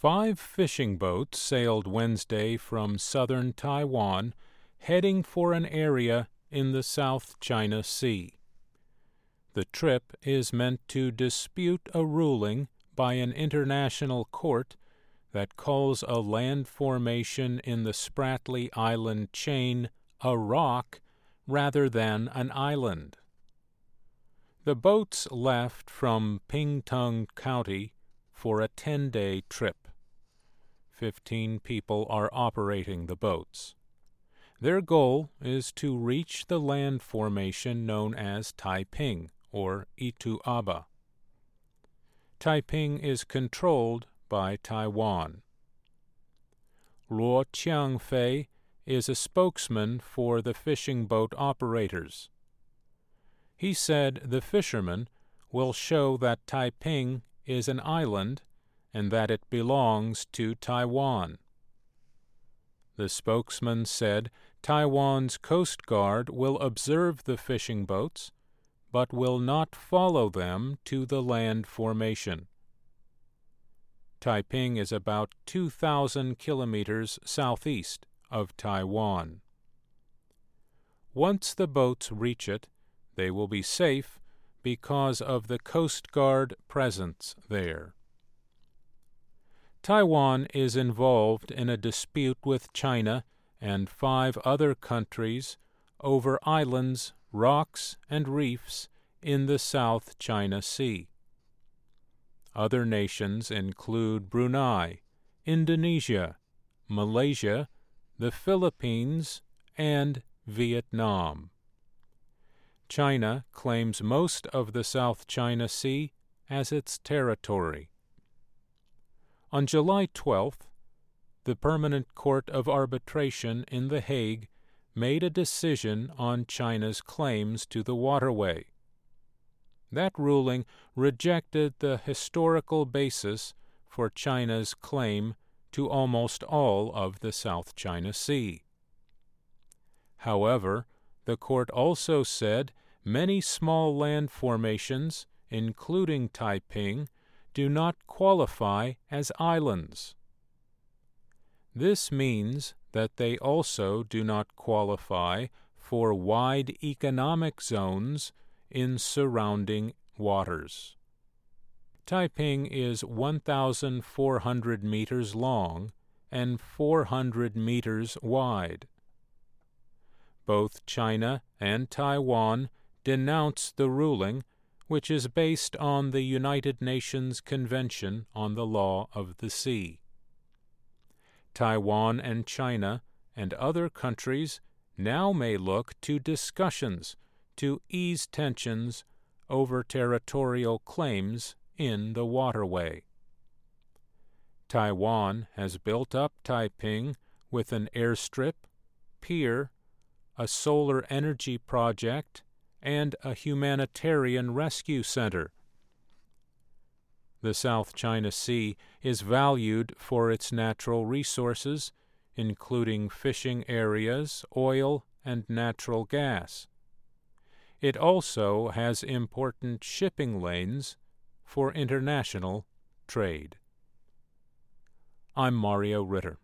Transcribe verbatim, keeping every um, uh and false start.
Five fishing boats sailed Wednesday from southern Taiwan, heading for an area in the South China Sea. The trip is meant to dispute a ruling by an international court that calls a land formation in the Spratly Island chain a rock rather than an island. The boats left from Pingtung County for a ten-day trip. Fifteen people are operating the boats. Their goal is to reach the land formation known as Taiping, or Ituaba. Taiping is controlled by Taiwan. Luo Qiangfei is a spokesman for the fishing boat operators. He said the fishermen will show that Taiping is an island and that it belongs to Taiwan. The spokesman said Taiwan's Coast Guard will observe the fishing boats, but will not follow them to the land formation. Taiping is about two thousand kilometers southeast of Taiwan. Once the boats reach it, they will be safe because of the Coast Guard presence there. Taiwan is involved in a dispute with China and five other countries over islands, rocks, and reefs in the South China Sea. Other nations include Brunei, Indonesia, Malaysia, the Philippines, and Vietnam. China claims most of the South China Sea as its territory. On July twelfth, the Permanent Court of Arbitration in The Hague made a decision on China's claims to the waterway. That ruling rejected the historical basis for China's claim to almost all of the South China Sea. However, the court also said many small land formations, including Taiping, do not qualify as islands. This means that they also do not qualify for wide economic zones in surrounding waters. Taiping is one thousand four hundred meters long and four hundred meters wide. Both China and Taiwan denounce the ruling, which is based on the United Nations Convention on the Law of the Sea. Taiwan and China and other countries now may look to discussions to ease tensions over territorial claims in the waterway. Taiwan has built up Taiping with an airstrip, pier, a solar energy project, and a humanitarian rescue center. The South China Sea is valued for its natural resources, including fishing areas, oil, and natural gas. It also has important shipping lanes for international trade. I'm Mario Ritter.